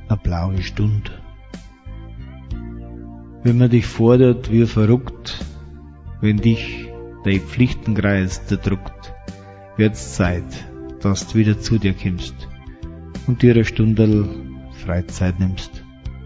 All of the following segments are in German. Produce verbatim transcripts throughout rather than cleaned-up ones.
eine blaue Stunde. Wenn man dich fordert wie verrückt, wenn dich dein Pflichtenkreis zerdrückt, wird's Zeit, dass du wieder zu dir kommst und dir eine Stunde Freizeit nimmst.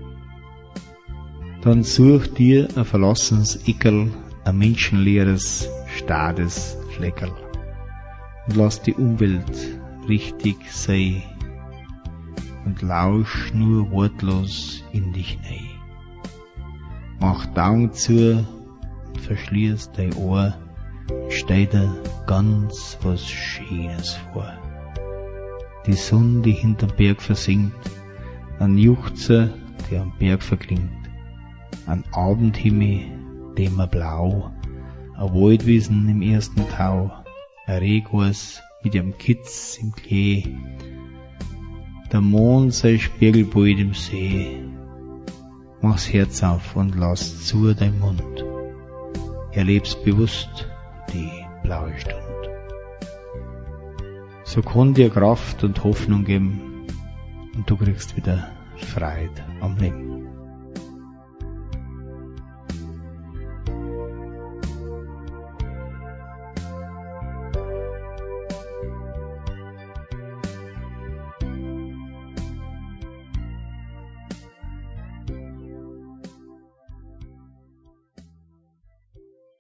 Dann such dir ein verlassenes Ickerl, ein menschenleeres, stades Fleckerl und lass die Umwelt richtig sein und lausch nur wortlos in dich nei. Mach die Augen zu und verschließ dein Ohr und stell dir ganz was Schönes vor. Die Sonne, die hinterm Berg versinkt, ein Juchzer, der am Berg verklingt, ein Abendhimmel, dämmerblau, ein Waldwiesen im ersten Tau, ein Rehgors mit ihrem Kitz im Klee, der Mond sein Spiegelbild im See. Mach's Herz auf und lass zu dein Mund. Erlebst bewusst die blaue Stunde. So kann dir Kraft und Hoffnung geben und du kriegst wieder Freude am Leben.